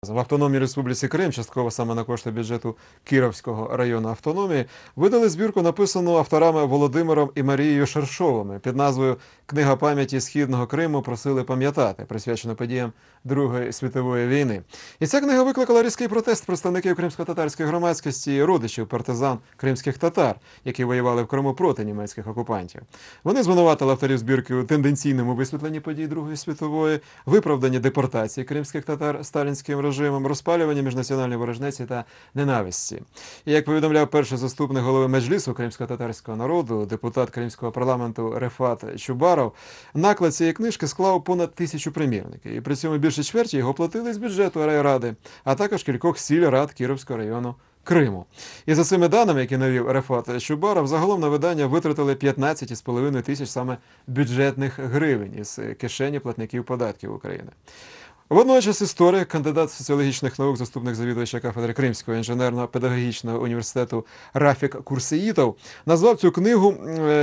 В Автономній Республіці Крим, частково саме на кошти бюджету Кіровського району автономії, видали збірку, написану авторами Володимиром і Марією Шершовими під назвою «Книга пам'яті Східного Криму просили пам'ятати», присвячена подіям Другої світової війни. І ця книга викликала різкий протест представників кримсько-татарської громадськості і родичів партизан кримських татар, які воювали в Криму проти німецьких окупантів. Вони звинуватили авторів збірки у тенденційному висвітленні подій Другої світової, виправданні депортації кримських татар сталінським режимом, розпалюванні міжнаціональної ворожнеці та ненависті. І як повідомляв перший заступник голови Меджлісу кримсько-татарського народу, депутат кримського парламенту Рефат Чубаров, наклад цієї книжки склав понад 1000 примірників. І при цьому більше чверті його платили з бюджету райради, а також кількох сільрад Кіровського району Криму. І за цими даними, які навів Рефат Чубаров, загалом на видання витратили 15,5 тисяч саме бюджетних гривень із кишені платників податків України. Водночас історик, кандидат соціологічних наук, заступник завідувача кафедри Кримського інженерно-педагогічного університету Рафік Курсеїтов назвав цю книгу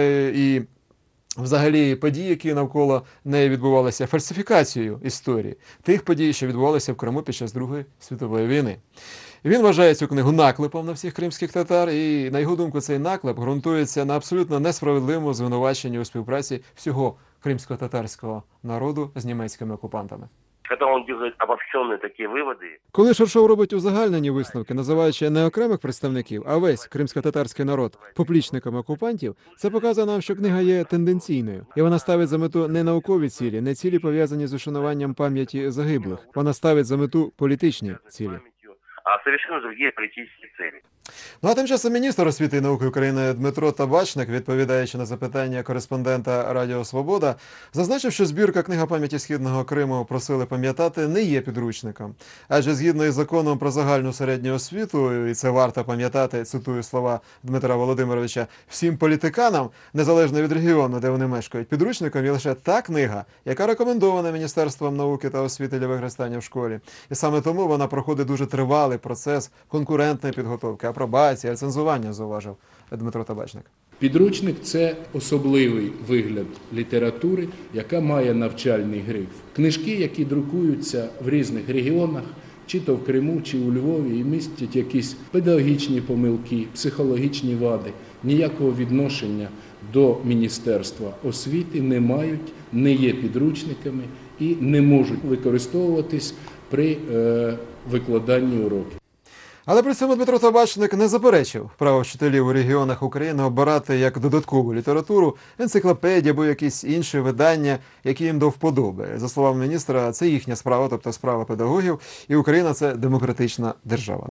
і взагалі події, які навколо неї відбувалися, фальсифікацією історії тих подій, що відбувалися в Криму під час Другої світової війни. Він вважає цю книгу наклепом на всіх кримських татар, і, на його думку, цей наклеп ґрунтується на абсолютно несправедливому звинуваченні у співпраці всього кримсько-татарського народу з німецькими окупантами. Когда он делает обобщенные такие выводы. Коли Шершов робить узагальнені висновки, називаючи не окремих представників, а весь кримсько-татарський народ поплічниками окупантів, це показує нам, що книга є тенденційною. І вона ставить за мету не наукові цілі, не цілі пов'язані з ушануванням пам'яті загиблих. Вона ставить за мету політичні цілі. А совершенно другие политические цели. Ну а тим часом міністр освіти і науки України Дмитро Табачник, відповідаючи на запитання кореспондента Радіо Свобода, зазначив, що збірка «Книга пам'яті Східного Криму просили пам'ятати» не є підручником. Адже згідно із законом про загальну середню освіту, і це варто пам'ятати, цитую слова Дмитра Володимировича, всім політиканам, незалежно від регіону, де вони мешкають, підручником є лише та книга, яка рекомендована Міністерством науки та освіти для використання в школі. І саме тому вона проходить дуже тривалий процес конкурентної підготовки, апробації, рецензування, зауважив Дмитро Табачник. Підручник – це особливий вигляд літератури, яка має навчальний гриф. Книжки, які друкуються в різних регіонах, чи то в Криму, чи у Львові, і містять якісь педагогічні помилки, психологічні вади, ніякого відношення до Міністерства освіти не мають, не є підручниками і не можуть використовуватись при викладанні уроків. Але при цьому Дмитро Табачник не заперечив право вчителів у регіонах України обирати як додаткову літературу енциклопедії або якісь інші видання, які їм до вподоби. За словами міністра, це їхня справа, тобто справа педагогів, і Україна – це демократична держава.